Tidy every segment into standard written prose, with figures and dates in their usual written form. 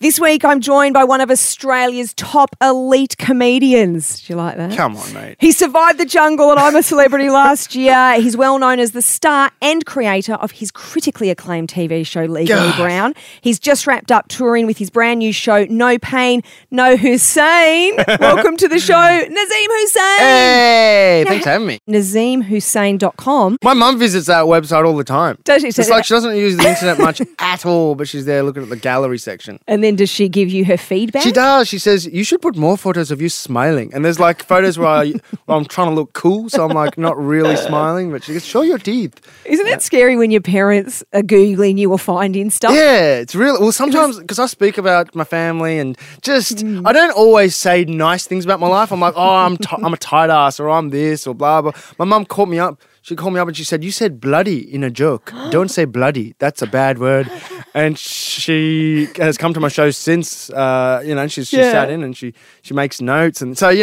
This week, I'm joined by one of Australia's top elite comedians. Do you like that? Come on, mate. He survived the jungle and I'm a Celebrity last year. He's well known as the star and creator of his critically acclaimed TV show, Legally Brown. He's just wrapped up touring with his brand new show, No Pain, No Hussein. Welcome to the show, Nazeem Hussein. Hey, thanks for having me. NazeemHussein.com. My mum visits that website all the time. Does she? It's like she doesn't use the internet much at all, but she's there looking at the gallery section. And then does she give you her feedback? She does. She says, you should put more photos of you smiling. And there's like photos where I'm trying to look cool, so I'm like not really smiling, but she goes, show your teeth. Isn't it scary when your parents are Googling you or finding stuff? Yeah, it's really, well, sometimes because I speak about my family and just, I don't always say nice things about my life. I'm like, oh, I'm a tight ass or I'm this or blah, blah. My mum called me up. She called me up and she said, you said bloody in a joke. Don't say bloody. That's a bad word. And she has come to my show since, and she sat in and she makes notes. And so,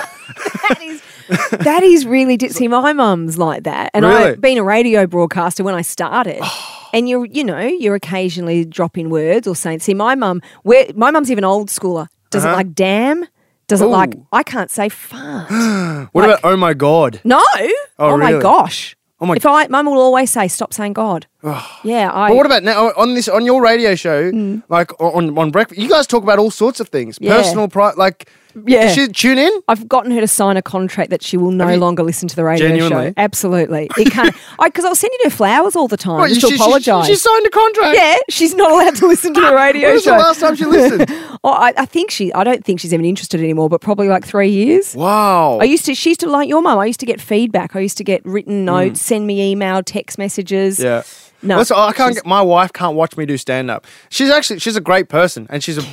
That is really... See, my mum's like that. And Really? I've been a radio broadcaster when I started. And you're occasionally dropping words or saying... See, my mum's even old schooler. Doesn't like damn. Doesn't like... I can't say fart. What about oh my God? No. Oh my really? gosh. Oh my... Mum will always say, stop saying God. Yeah, But what about now on your radio show, like on breakfast? You guys talk about all sorts of things, personal, does she tune in? I've gotten her to sign a contract that she will no longer listen to the radio Genuinely? show. Absolutely. It can't. Because I was sending her flowers all the time just to apologise. She signed a contract. Yeah, she's not allowed to listen to the radio When was show. the last time she listened? I don't think she's even interested anymore, but probably like 3 years. Wow. She used to like your mum. I used to get feedback. I used to get written notes, send me email, text messages. Yeah. No, my wife can't watch me do stand up. She's a great person and she's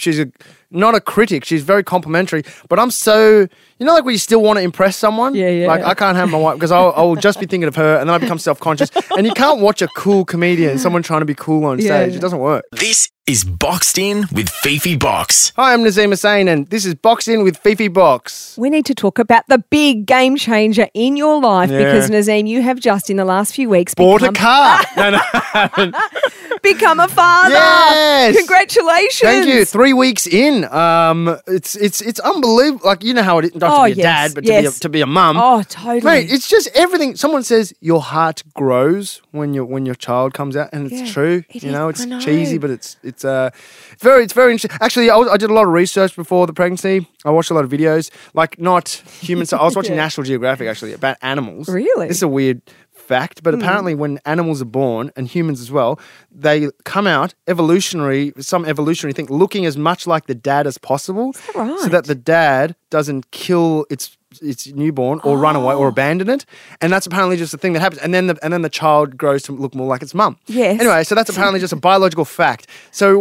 not a critic. She's very complimentary, but I'm so, like when you still want to impress someone. Yeah. Like I can't have my wife because I'll just be thinking of her and then I become self-conscious. And you can't watch a cool comedian, someone trying to be cool on stage. It doesn't work. This is Boxed In with Fifi Box. Hi, I'm Nazeem Hussein and this is Boxed In with Fifi Box. We need to talk about the big game changer in your life because, Nazeem, you have just in the last few weeks Bought a car. No. become a father. Yes. Congratulations. Thank you. 3 weeks in. It's unbelievable. Like, you know how it is, not to be a dad, but to be a mum. Oh, totally. Mate, it's just everything. Someone says your heart grows when your child comes out, and it's true. It's cheesy, but it's very interesting. Actually, I did a lot of research before the pregnancy. I watched a lot of videos, like not human. I was watching National Geographic actually about animals. Really? This is a weird fact, but apparently when animals are born, and humans as well, they come out some evolutionary thing, looking as much like the dad as possible. Is that right? So that the dad doesn't kill its newborn or run away or abandon it. And that's apparently just a thing that happens. And then the child grows to look more like its mum. Yes. Anyway, so that's apparently just a biological fact. So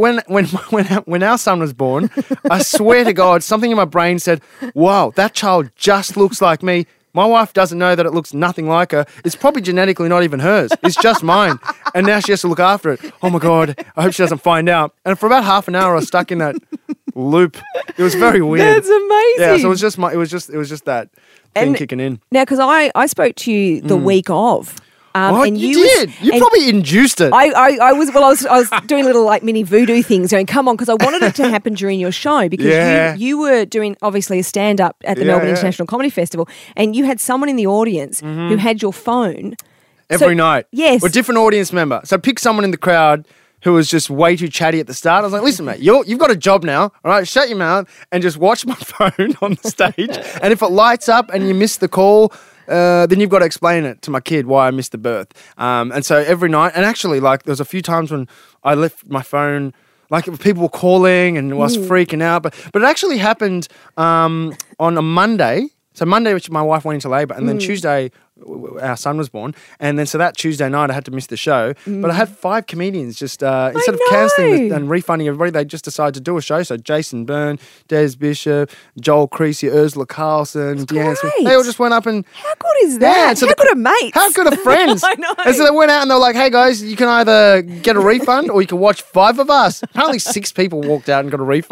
when our son was born, I swear to God, something in my brain said, wow, that child just looks like me. My wife doesn't know that it looks nothing like her. It's probably genetically not even hers. It's just mine. And now she has to look after it. Oh my God, I hope she doesn't find out. And for about half an hour, I was stuck in that loop. It was very weird. That's amazing. Yeah, so it was just that thing kicking in. Now, because I spoke to you the week of. And you did. You probably induced it. I was doing little like mini voodoo things going, come on, because I wanted it to happen during your show because you were doing obviously a stand-up at the Melbourne International Comedy Festival and you had someone in the audience who had your phone. Every night. Yes. Or a different audience member. So pick someone in the crowd who was just way too chatty at the start. I was like, listen, mate, you've got a job now, all right? Shut your mouth and just watch my phone on the stage. And if it lights up and you miss the call, then you've got to explain it to my kid why I missed the birth. And so every night, and actually, like, there was a few times when I left my phone, like people were calling and I was freaking out. But it actually happened on a Monday. So Monday, which my wife went into labour, and then Tuesday, our son was born, and then so that Tuesday night I had to miss the show. But I had 5 comedians just instead of cancelling and refunding everybody, they just decided to do a show. So Jason Byrne, Des Bishop, Joel Creasy, Ursula Carlson, Deanne Smith, they all just went up and how good is that? So how good are mates? How good are friends? I know. And so they went out and they were like, "Hey guys, you can either get a refund or you can watch 5 of us." Apparently 6 people walked out and got a refund.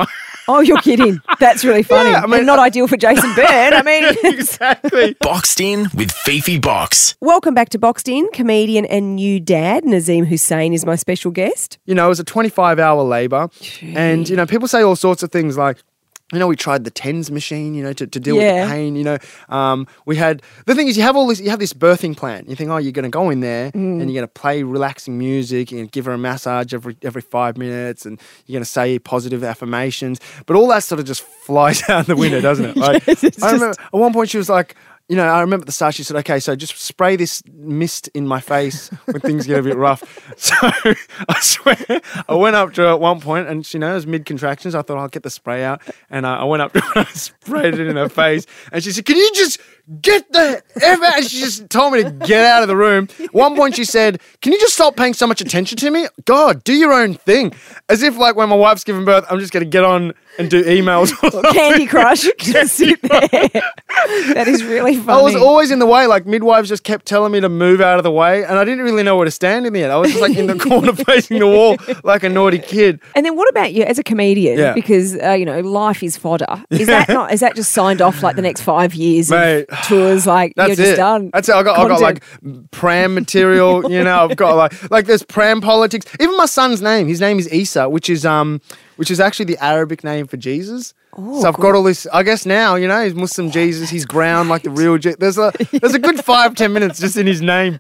Oh, you're kidding. That's really funny. Yeah, I mean, and not ideal for Jason Byrne. I mean, Exactly. Boxed In with Fifi Box. welcome back to Boxed In. Comedian and new dad, Nazim Hussain, is my special guest. You know, it was a 25-hour labour. And, you know, people say all sorts of things like, you know, we tried the TENS machine, you know, to deal with the pain, you know. We had, the thing is you have this birthing plan. You think, oh, you're going to go in there and you're going to play relaxing music and give her a massage every 5 minutes and you're going to say positive affirmations. But all that sort of just flies out the window, doesn't it? Like, I remember at one point she was like, you know, I remember at the start she said, okay, so just spray this mist in my face when things get a bit rough. So I swear, I went up to her at one point and she knows mid-contractions. I thought I'll get the spray out. And I went up to her and sprayed it in her face. And she said, can you just get the F out? And she just told me to get out of the room. At one point she said, can you just stop paying so much attention to me? God, do your own thing. As if like when my wife's giving birth, I'm just going to get on and do emails. Candy Crush. Just sit there. That is really funny. I was always in the way. Like midwives just kept telling me to move out of the way, and I didn't really know where to stand in the end. I was just like in the corner facing the wall like a naughty kid. And then what about you as a comedian? Yeah. Because, you know, life is fodder. Is that just signed off like the next 5 years Mate, of tours? Like, That's you're just it. done. That's it. I got like pram material, you know. I've got like there's pram politics. Even my son's name, his name is Isa, which is actually the Arabic name for Jesus. Oh, so I've got all this. I guess now, you know, he's Muslim Jesus. He's ground like the real. There's a good 5-10 minutes just in his name.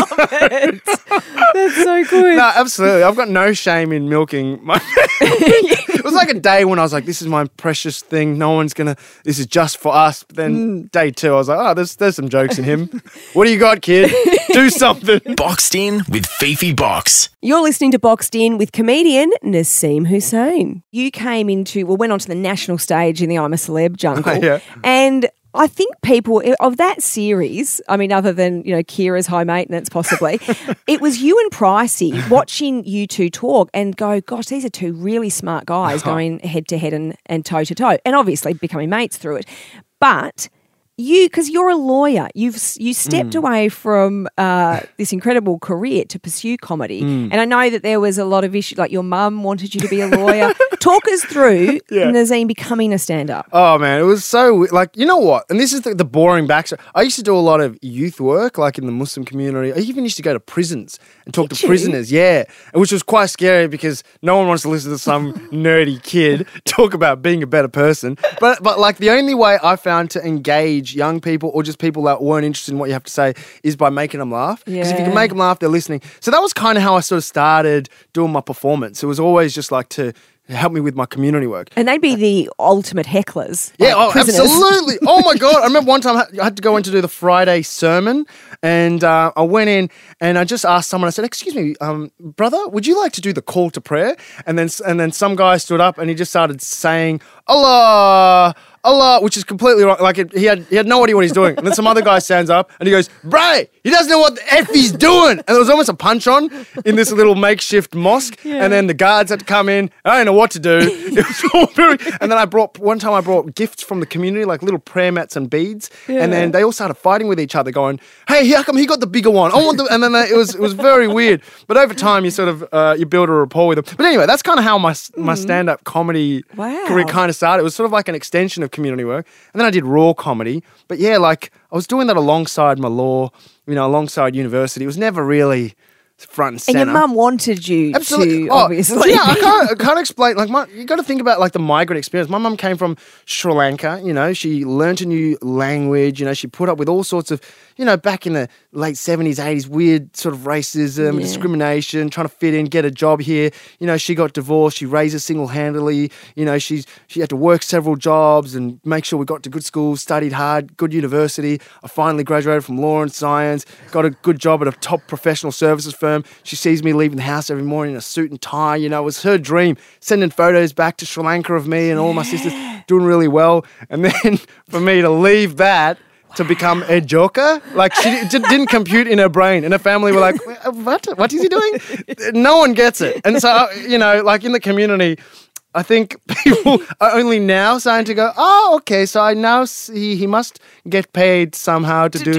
That's so good. No, absolutely. I've got no shame in milking my It was like a day when I was like, this is my precious thing. No one's going to, this is just for us. But then day 2, I was like, oh, there's some jokes in him. What do you got, kid? Do something. Boxed In with Fifi Box. You're listening to Boxed In with comedian Nazim Hussain. You went onto the national stage in the I'm a Celeb jungle. Yeah. And I think people of that series, I mean, other than, you know, Kira's high maintenance possibly, it was you and Pricey watching you two talk and go, gosh, these are two really smart guys going head to head and toe to toe and obviously becoming mates through it. But because you're a lawyer, you stepped away from this incredible career to pursue comedy. And I know that there was a lot of issues, like your mum wanted you to be a lawyer. Talk us through Nazim becoming a stand-up. Oh, man, it was so, like, you know what? And this is the boring backstory. I used to do a lot of youth work, like in the Muslim community. I even used to go to prisons and talk to prisoners, which was quite scary because no one wants to listen to some nerdy kid talk about being a better person. But like the only way I found to engage young people or just people that weren't interested in what you have to say is by making them laugh. Because if you can make them laugh, they're listening. So that was kind of how I sort of started doing my performance. It was always just like to help me with my community work. And they'd be the ultimate hecklers. Yeah, like prisoners. Absolutely. Oh, my God. I remember one time I had to go in to do the Friday sermon and I went in and I just asked someone, I said, excuse me, brother, would you like to do the call to prayer? And then some guy stood up and he just started saying, Allah, which is completely wrong. Like he had no idea what he's doing. And then some other guy stands up and he goes, Bray, he doesn't know what the F he's doing. And there was almost a punch on in this little makeshift mosque. Yeah. And then the guards had to come in. I don't know what to do. It was all very. And then I brought gifts from the community, like little prayer mats and beads. Yeah. And then they all started fighting with each other, going, hey, how come he got the bigger one? I want the. And then it was very weird. But over time, you sort of you build a rapport with them. But anyway, that's kind of how my stand-up comedy career kind of started. It was sort of like an extension of community work. And then I did raw comedy. But yeah, like I was doing that alongside my law, you know, alongside university. It was never really front and center. And your mum wanted you to, obviously. Yeah, I can't explain. Like, you got to think about like the migrant experience. My mum came from Sri Lanka. You know, she learnt a new language. You know, she put up with all sorts of, you know, back in the late 70s, 80s, weird sort of racism, discrimination, trying to fit in, get a job here. You know, she got divorced. She raised us single-handedly. You know, she had to work several jobs and make sure we got to good schools, studied hard, good university. I finally graduated from law and science, got a good job at a top professional services firm. She sees me leaving the house every morning in a suit and tie. You know, it was her dream, sending photos back to Sri Lanka of me and all my sisters doing really well. And then for me to leave that to become a joker, like she didn't compute in her brain. And her family were like, what is he doing? No one gets it. And so, you know, like in the community, I think people are only now starting to go, oh, okay, so I now see he must get paid somehow to do this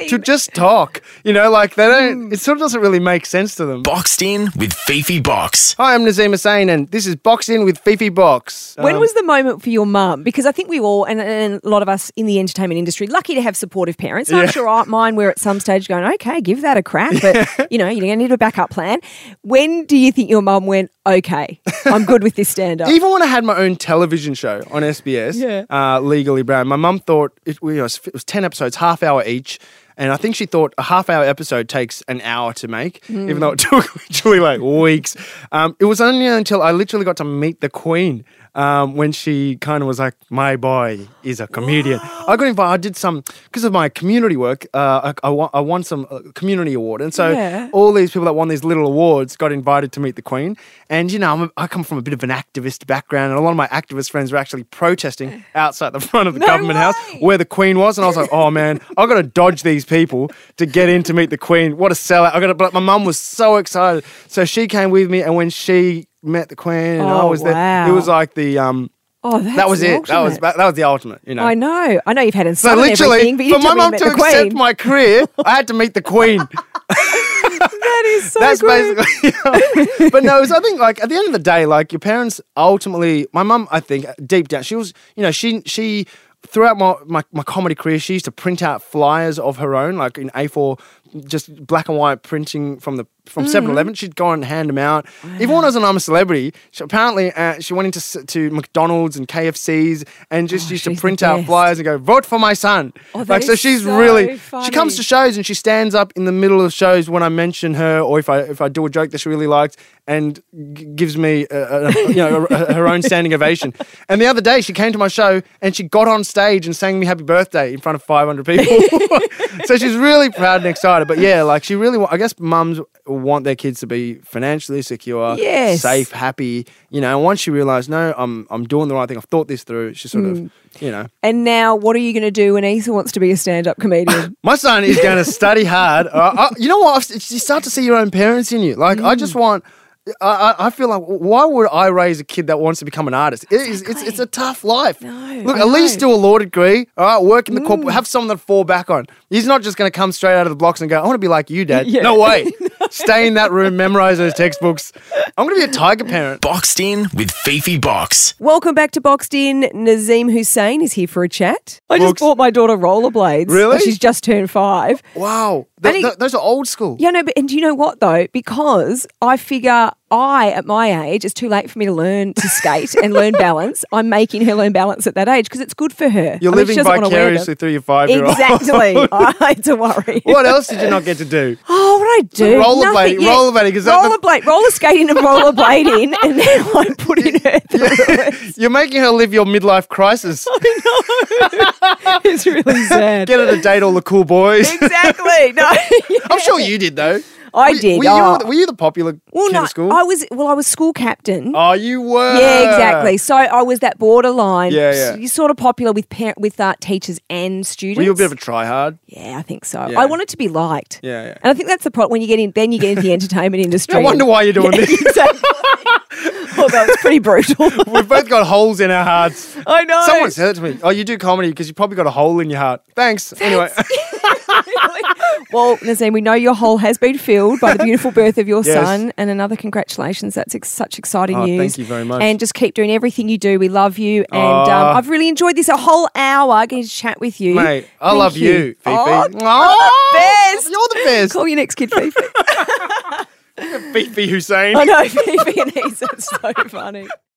to just talk. You know, like they don't. It sort of doesn't really make sense to them. Boxed in with Fifi Box. Hi, I'm Nazim Hussain, and this is Boxed In with Fifi Box. When was the moment for your mum? Because I think we all, and a lot of us in the entertainment industry, lucky to have supportive parents. I'm sure mine were at some stage going, okay, give that a crack, but you're going to need a backup plan. When do you think your mum went, okay, I'm good with this stand-up? Even when I had my own television show on SBS, Legally Brown, my mum thought it was 10 episodes, half hour each. And I think she thought a half-hour episode takes an hour to make, even though it took literally like weeks. It was only until I literally got to meet the Queen when she kind of was like, my boy is a comedian. I got invited. I did some, because of my community work, I won some community award. And so all these people that won these little awards got invited to meet the Queen. And, I come from a bit of an activist background, and a lot of my activist friends were actually protesting outside the front of the government house where the Queen was. And I was like, oh, man, I've got to dodge these people to get in to meet the Queen. What a sellout. But my mum was so excited. So she came with me, and when she met the Queen and I was there, it was like the that was it. Ultimate. That was the ultimate, I know you've had so literally, everything, but you for my mum to accept Queen. my career, I had to meet the Queen. That is so That's good. basically, but no, I think like at the end of the day, like your parents ultimately, my mum, I think deep down, she was, she throughout my comedy career, she used to print out flyers of her own, like in A4, just black and white printing from 7-Eleven. She'd go and hand them out. Wow. Even when I was an I'm a Celebrity, apparently she went to McDonald's and KFCs and just used to print out flyers and go, vote for my son. So she's really funny. She comes to shows and she stands up in the middle of shows when I mention her, or if I do a joke that she really likes, and gives me her own standing ovation. And the other day she came to my show and she got on stage and sang me happy birthday in front of 500 people. So she's really proud and excited. But yeah, like she really, I guess mums want their kids to be financially secure, safe, happy, and once you realise, no, I'm doing the right thing, I've thought this through, it's just sort of, And now what are you going to do when Ethan wants to be a stand-up comedian? My son is going to study hard. You know what? You start to see your own parents in you. Like, I just want... I feel like, why would I raise a kid that wants to become an artist? It's a tough life. Look, at least do a law degree, all right, work in the corporate, have someone to fall back on. He's not just going to come straight out of the blocks and go, I want to be like you, Dad. No way. Stay in that room, memorize those textbooks. I'm going to be a tiger parent. Boxed In with Fifi Box. Welcome back to Boxed In. Nazim Hussain is here for a chat. I just bought my daughter rollerblades. Really? She's just turned 5. Wow. Those are old school. Yeah, no, and do you know what though? Because I figure at my age, it's too late for me to learn to skate and learn balance. I'm making her learn balance at that age because it's good for her. You're living vicariously through your 5-year-old. Exactly. I hate to worry. What else did you not get to do? Oh, what did I do? Rollerblading. Roller skating and rollerblading, and now I'm putting her through it. You're making her live your midlife crisis. I know. It's really sad. Get her to date all the cool boys. Exactly. No. I'm sure you did though. I did. Were you the popular kid at school? I was school captain. Oh, you were? Yeah, exactly. So I was that borderline. Yeah. You're sort of popular with teachers and students. Were you a bit of a try-hard? Yeah, I think so. Yeah. I wanted to be liked. Yeah. And I think that's the problem. When you get into the entertainment industry. I wonder why you're doing this. Exactly. Although it's pretty brutal. We've both got holes in our hearts. I know. Someone said it to me. Oh, you do comedy because you probably got a hole in your heart. Thanks. Anyway. Well, Nazim, we know your hole has been filled by the beautiful birth of your son, and another congratulations. That's such exciting news. Thank you very much. And just keep doing everything you do. We love you, and I've really enjoyed this a whole hour getting to chat with you. Mate, I love you, Fifi. Oh, the best. You're the best. Call your next kid Fifi. Fifi Hussain. I know, Fifi and he's so funny.